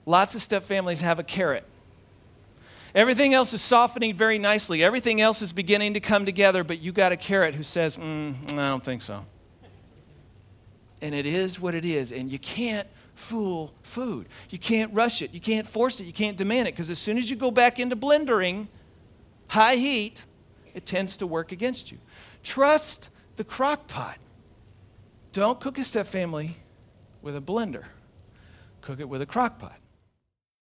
Lots of step families have a carrot. Everything else is softening very nicely. Everything else is beginning to come together, but you got a carrot who says, I don't think so. And it is what it is, and you can't fool food. You can't rush it. You can't force it. You can't demand it, because as soon as you go back into blendering, high heat, it tends to work against you. Trust the crock pot. Don't cook a step family with a blender. Cook it with a crock pot.